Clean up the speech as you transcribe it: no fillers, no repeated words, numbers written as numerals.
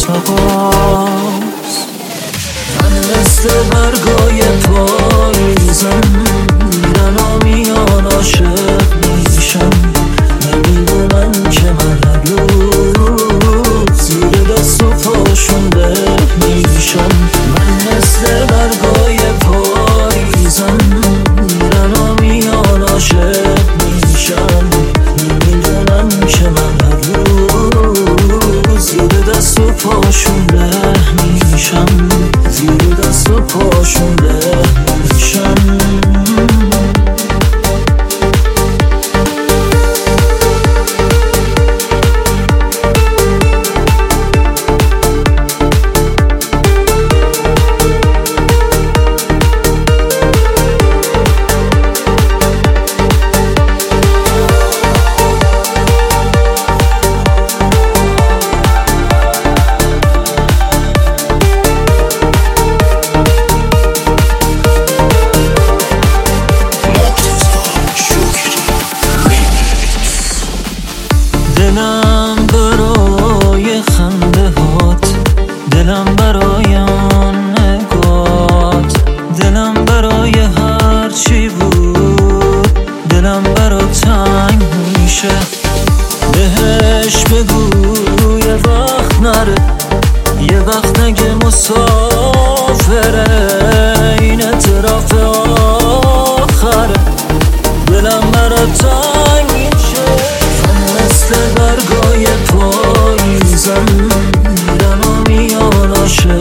تقاس. من مثل برگای پاییزم، میرن و میان عاشق میشم. نمیدونن که من هر روز زیر دست و پاشون له میشم. من مثل برگای پاییزم، میرن و میان عاشق میشم. نمیدونن که من هر روز زیر دست و پاشون له میشم. زیر دست و پاشون له میشم. دلم برای خنده هات، دلم برای آن نگات، دلم برای هر چی بود، دلم برا تنگ میشه. بهش بگو یه وقت نره، یه وقت نگه مسافره. این اعتراف آخره، دلم برا تنگ میشه. مثل برگای پاییزم، میرن و میان عاشق